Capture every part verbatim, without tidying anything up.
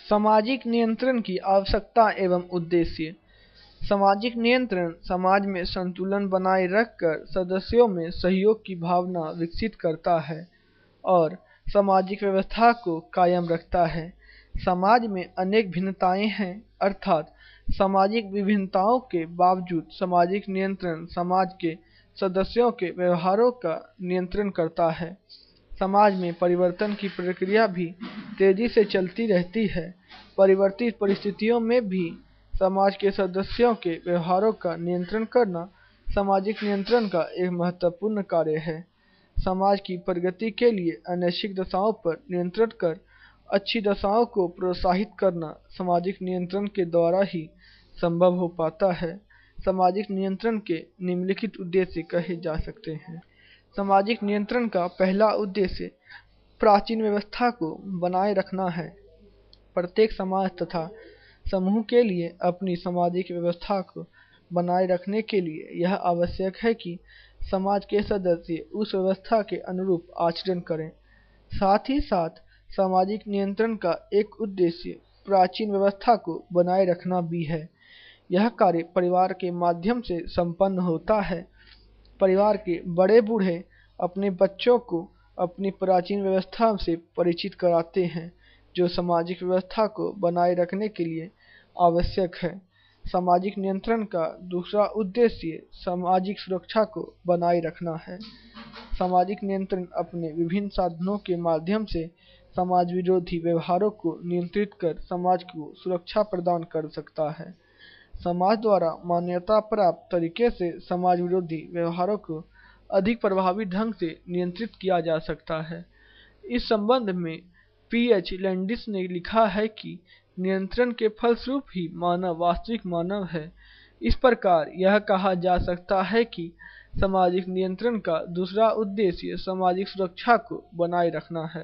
सामाजिक नियंत्रण की आवश्यकता एवं उद्देश्य। सामाजिक नियंत्रण समाज में संतुलन बनाए रखकर सदस्यों में सहयोग की भावना विकसित करता है और सामाजिक व्यवस्था को कायम रखता है। समाज में अनेक भिन्नताएं हैं, अर्थात सामाजिक विभिन्नताओं के बावजूद सामाजिक नियंत्रण समाज के सदस्यों के व्यवहारों का नियंत्रण करता है। समाज में परिवर्तन की प्रक्रिया भी तेजी से चलती रहती है। परिवर्तित परिस्थितियों में भी समाज के सदस्यों के व्यवहारों का नियंत्रण करना सामाजिक नियंत्रण का एक महत्वपूर्ण कार्य है। समाज की प्रगति के लिए अनैच्छिक दशाओं पर नियंत्रण कर अच्छी दशाओं को प्रोत्साहित करना सामाजिक नियंत्रण के द्वारा ही संभव हो पाता है। सामाजिक नियंत्रण के निम्नलिखित उद्देश्य कहे जा सकते हैं। सामाजिक नियंत्रण का पहला उद्देश्य प्राचीन व्यवस्था को बनाए रखना है। प्रत्येक समाज तथा समूह के लिए अपनी सामाजिक व्यवस्था को बनाए रखने के लिए यह आवश्यक है कि समाज के सदस्य उस व्यवस्था के अनुरूप आचरण करें। साथ ही साथ सामाजिक नियंत्रण का एक उद्देश्य प्राचीन व्यवस्था को बनाए रखना भी है। यह कार्य परिवार के माध्यम से संपन्न होता है। परिवार के बड़े बूढ़े अपने बच्चों को अपनी प्राचीन व्यवस्था से परिचित कराते हैं, जो सामाजिक व्यवस्था को बनाए रखने के लिए आवश्यक है। सामाजिक नियंत्रण का दूसरा उद्देश्य सामाजिक सुरक्षा को बनाए रखना है। सामाजिक नियंत्रण अपने विभिन्न साधनों के माध्यम से समाज विरोधी व्यवहारों को नियंत्रित कर समाज को सुरक्षा प्रदान कर सकता है। समाज द्वारा मान्यता प्राप्त तरीके से समाज विरोधी व्यवहारों को अधिक प्रभावी ढंग से नियंत्रित किया जा सकता है। इस संबंध में पी एच लैंडिस ने लिखा है कि नियंत्रण के फलस्वरूप ही मानव वास्तविक मानव है। इस प्रकार यह कहा जा सकता है कि सामाजिक नियंत्रण का दूसरा उद्देश्य सामाजिक सुरक्षा को बनाए रखना है।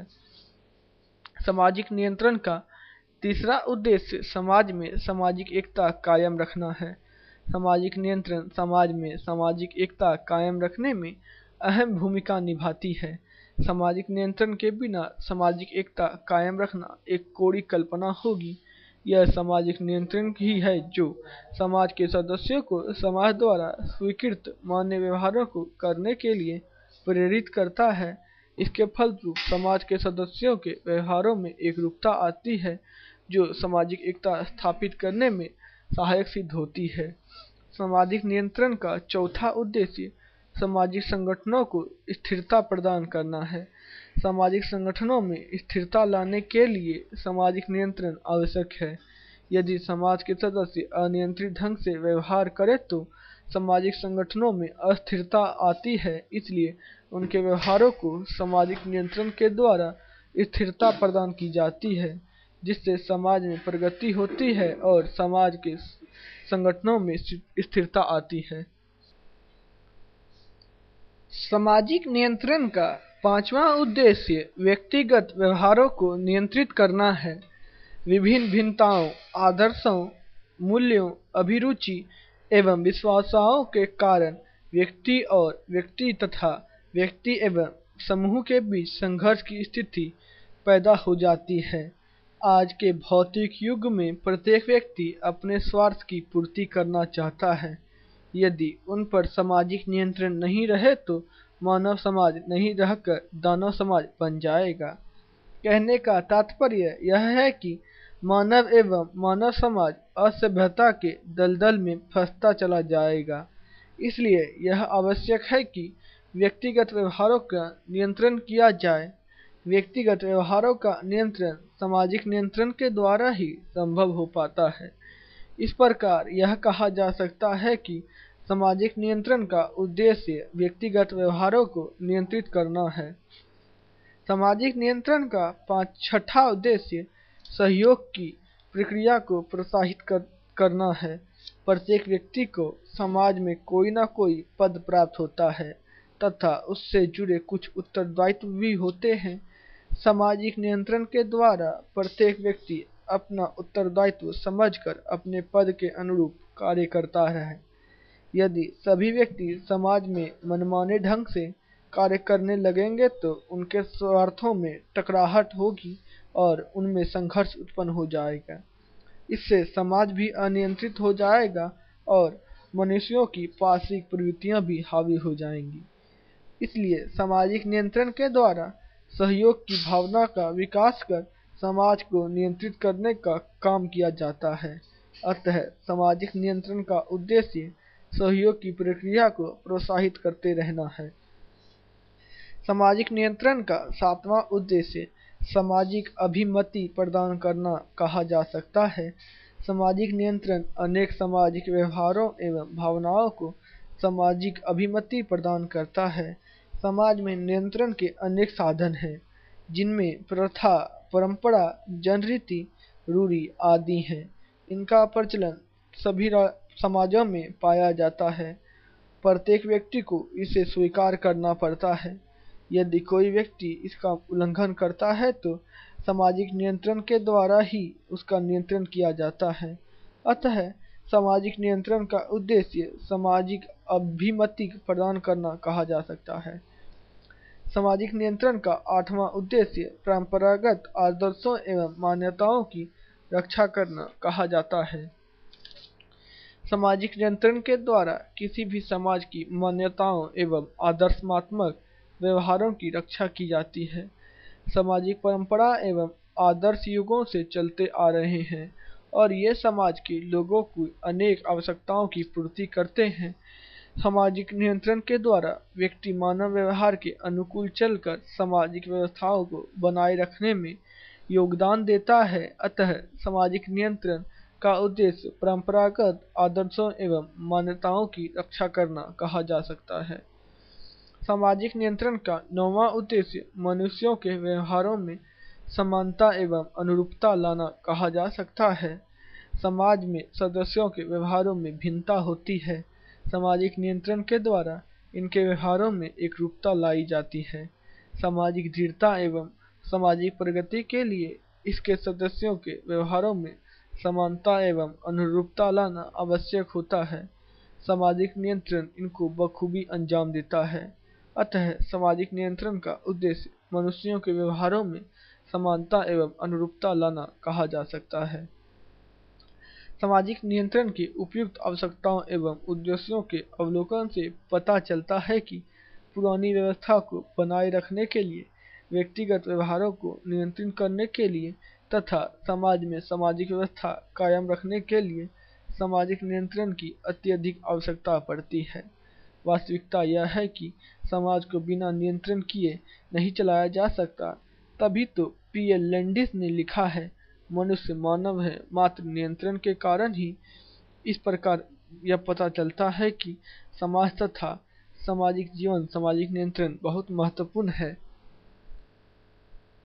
सामाजिक नियंत्रण का तीसरा उद्देश्य समाज में सामाजिक एकता कायम रखना है। सामाजिक नियंत्रण समाज में सामाजिक एकता कायम रखने में अहम भूमिका निभाती है। सामाजिक नियंत्रण के बिना सामाजिक एकता कायम रखना एक कोरी कल्पना होगी। यह सामाजिक नियंत्रण ही है जो समाज के सदस्यों को समाज द्वारा स्वीकृत मान्य व्यवहारों को करने के लिए प्रेरित करता है। इसके फलस्वरूप समाज के सदस्यों के व्यवहारों में एकरूपता आती है, जो सामाजिक एकता स्थापित करने में सहायक सिद्ध होती है। सामाजिक नियंत्रण का चौथा उद्देश्य सामाजिक संगठनों को स्थिरता प्रदान करना है। सामाजिक संगठनों में स्थिरता लाने के लिए सामाजिक नियंत्रण आवश्यक है। यदि समाज के सदस्य अनियंत्रित ढंग से व्यवहार करें तो सामाजिक संगठनों में अस्थिरता आती है। इसलिए उनके व्यवहारों को सामाजिक नियंत्रण के द्वारा स्थिरता प्रदान की जाती है, जिससे समाज में प्रगति होती है और समाज के संगठनों में स्थिरता आती है। सामाजिक नियंत्रण का पांचवा उद्देश्य व्यक्तिगत व्यवहारों को नियंत्रित करना है। विभिन्न भिन्नताओं, आदर्शों, मूल्यों, अभिरुचि एवं विश्वासों के कारण व्यक्ति और व्यक्ति तथा व्यक्ति एवं समूह के बीच संघर्ष की स्थिति पैदा हो जाती है। आज के भौतिक युग में प्रत्येक व्यक्ति अपने स्वार्थ की पूर्ति करना चाहता है। यदि उन पर सामाजिक नियंत्रण नहीं रहे तो मानव समाज नहीं रहकर दानव समाज बन जाएगा। कहने का तात्पर्य यह है कि मानव एवं मानव समाज असभ्यता के दलदल में फंसता चला जाएगा। इसलिए यह आवश्यक है कि व्यक्तिगत व्यवहारों का नियंत्रण किया जाए। व्यक्तिगत व्यवहारों का नियंत्रण सामाजिक नियंत्रण के द्वारा ही संभव हो पाता है। इस प्रकार यह कहा जा सकता है कि सामाजिक नियंत्रण का उद्देश्य व्यक्तिगत व्यवहारों को नियंत्रित करना है। सामाजिक नियंत्रण का पांच छठा उद्देश्य सहयोग की प्रक्रिया को प्रोत्साहित कर, करना है। प्रत्येक व्यक्ति को समाज में कोई न कोई पद प्राप्त होता है तथा उससे जुड़े कुछ उत्तरदायित्व भी होते हैं। सामाजिक नियंत्रण के द्वारा प्रत्येक व्यक्ति अपना उत्तरदायित्व समझकर अपने पद के अनुरूप कार्य करता है। यदि सभी व्यक्ति समाज में मनमाने ढंग से कार्य करने लगेंगे तो उनके स्वार्थों में टकराहट होगी और उनमें संघर्ष उत्पन्न हो जाएगा। इससे समाज भी अनियंत्रित हो जाएगा और मनुष्यों की पाशविक प्रवृत्तियां भी हावी हो जाएंगी। इसलिए सामाजिक नियंत्रण के द्वारा सहयोग की भावना का विकास कर समाज को नियंत्रित करने का काम किया जाता है। अतः सामाजिक नियंत्रण का उद्देश्य सहयोग की प्रक्रिया को प्रोत्साहित करते रहना है। सामाजिक नियंत्रण का सातवां उद्देश्य सामाजिक अभिमति प्रदान करना कहा जा सकता है। सामाजिक नियंत्रण अनेक सामाजिक व्यवहारों एवं भावनाओं को सामाजिक अभिमति प्रदान करता है। समाज में नियंत्रण के अनेक साधन हैं, जिनमें प्रथा, परंपरा, जनरीति, रूढ़ि आदि हैं। इनका प्रचलन सभी समाजों में पाया जाता है। प्रत्येक व्यक्ति को इसे स्वीकार करना पड़ता है। यदि कोई व्यक्ति इसका उल्लंघन करता है तो सामाजिक नियंत्रण के द्वारा ही उसका नियंत्रण किया जाता है। अतः सामाजिक नियंत्रण का उद्देश्य सामाजिक अभिमति प्रदान करना कहा जा सकता है। सामाजिक नियंत्रण का आठवां उद्देश्य परंपरागत आदर्शों एवं मान्यताओं की रक्षा करना कहा जाता है। सामाजिक नियंत्रण के द्वारा किसी भी समाज की मान्यताओं एवं आदर्शात्मक व्यवहारों की रक्षा की जाती है। सामाजिक परंपरा एवं आदर्श युगों से चलते आ रहे हैं और ये समाज के लोगों की अनेक आवश्यकताओं की पूर्ति करते हैं। सामाजिक नियंत्रण के द्वारा व्यक्ति मानव व्यवहार के अनुकूल चलकर सामाजिक व्यवस्थाओं को बनाए रखने में योगदान देता है। अतः सामाजिक नियंत्रण का उद्देश्य परंपरागत आदर्शों एवं मान्यताओं की रक्षा करना कहा जा सकता है। सामाजिक नियंत्रण का नौवां उद्देश्य मनुष्यों के व्यवहारों में समानता एवं अनुरूपता लाना कहा जा सकता है। समाज में सदस्यों के व्यवहारों में भिन्नता होती है। सामाजिक नियंत्रण के द्वारा इनके व्यवहारों में एकरूपता लाई जाती है। सामाजिक दृढ़ता एवं सामाजिक प्रगति के लिए इसके सदस्यों के व्यवहारों में समानता एवं अनुरूपता लाना आवश्यक होता है। सामाजिक नियंत्रण इनको बखूबी अंजाम देता है। अतः सामाजिक नियंत्रण का उद्देश्य मनुष्यों के व्यवहारों में समानता एवं अनुरूपता लाना कहा जा सकता है। सामाजिक नियंत्रण की उपयुक्त आवश्यकताओं एवं उद्देश्यों के अवलोकन से पता चलता है कि पुरानी व्यवस्था को बनाए रखने के लिए, व्यक्तिगत व्यवहारों को नियंत्रित करने के लिए तथा समाज में सामाजिक व्यवस्था कायम रखने के लिए सामाजिक नियंत्रण की अत्यधिक आवश्यकता पड़ती है। वास्तविकता यह है कि समाज को बिना नियंत्रण किए नहीं चलाया जा सकता। तभी तो पी एल लैंडिस ने लिखा है, मनुष्य मानव है, मात्र नियंत्रण के कारण ही इस प्रकार यह पता चलता है कि समाज तथा सामाजिक जीवन सामाजिक नियंत्रण बहुत महत्वपूर्ण है।